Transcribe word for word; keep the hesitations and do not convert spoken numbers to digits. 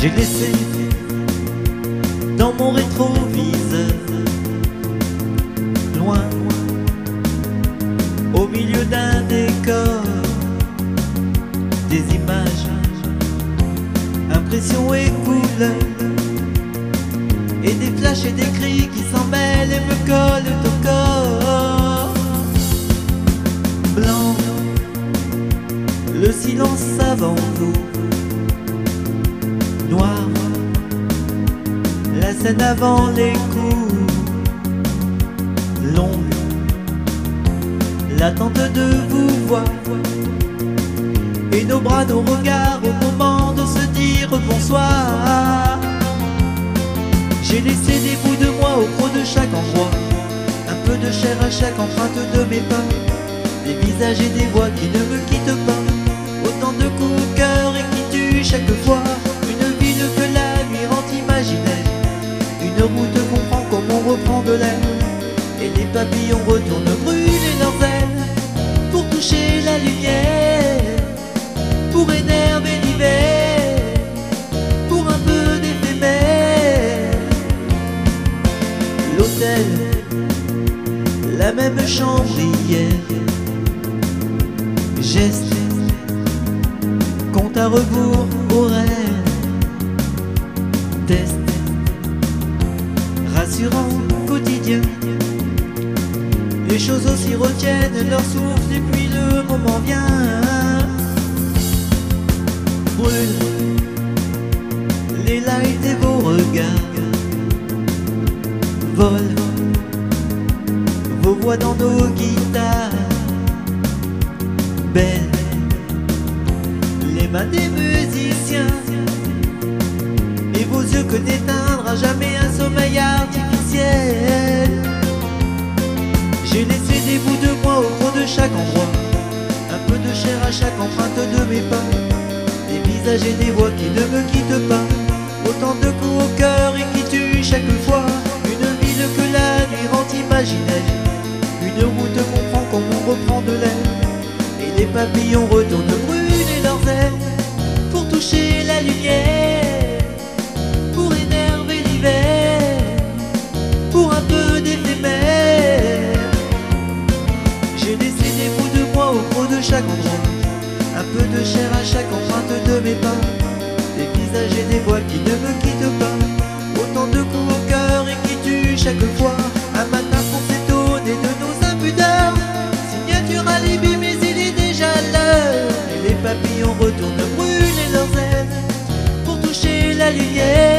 J'ai laissé dans mon rétroviseur, loin, au milieu d'un décor, des images, impressions et couleurs, et des flashs et des cris qui s'en mêlent et me collent au corps. Blanc, le silence avant vous. Noir, la scène avant les coups. Longue, l'attente de vous voir, et nos bras, nos regards au moment de se dire bonsoir. J'ai laissé des bouts de moi au creux de chaque endroit, un peu de chair à chaque empreinte de mes pas, des visages et des voix qui ne me quittent pas, autant de coups au cœur et qui tuent chaque fois. Une ville que la nuit rend imaginaire, une route qu'on prend comme on reprend de l'air, et les papillons retournent brûler leurs ailes pour toucher la lumière, pour énerver l'hiver, pour un peu d'éphémère. L'hôtel, la même chambre hier, geste, compte à rebours, horaire, test, rassurant, quotidien. Les choses aussi retiennent leur souffle et puis le moment vient. Brûle les lights et vos regards, vol vos voix dans nos guitares. Belle, les mains des musiciens, et vos yeux que n'éteindra jamais un sommeil artificiel. J'ai laissé des bouts de moi au creux de chaque endroit, un peu de chair à chaque empreinte de mes pas, des visages et des voix qui ne me quittent pas, autant de coups au cœur et qui tuent chaque fois. Une ville que la nuit rend imaginaire, une route qu'on prend comme on reprend de l'air, et les papillons retournent brûler leurs ailes pour toucher la lumière, pour énerver l'hiver, pour un peu d'éphémère. J'ai laissé des bouts de moi au creux de chaque endroit, un peu de chair à chaque empreinte de mes pas, des visages et des voix qui ne me quittent pas, autant de coups au cœur et qui tuent chaque fois. Un matin pour s'étonner de nos impudeurs, signature alibi mais il est déjà l'heure, et les papillons retournent brûler leurs ailes pour toucher la lumière.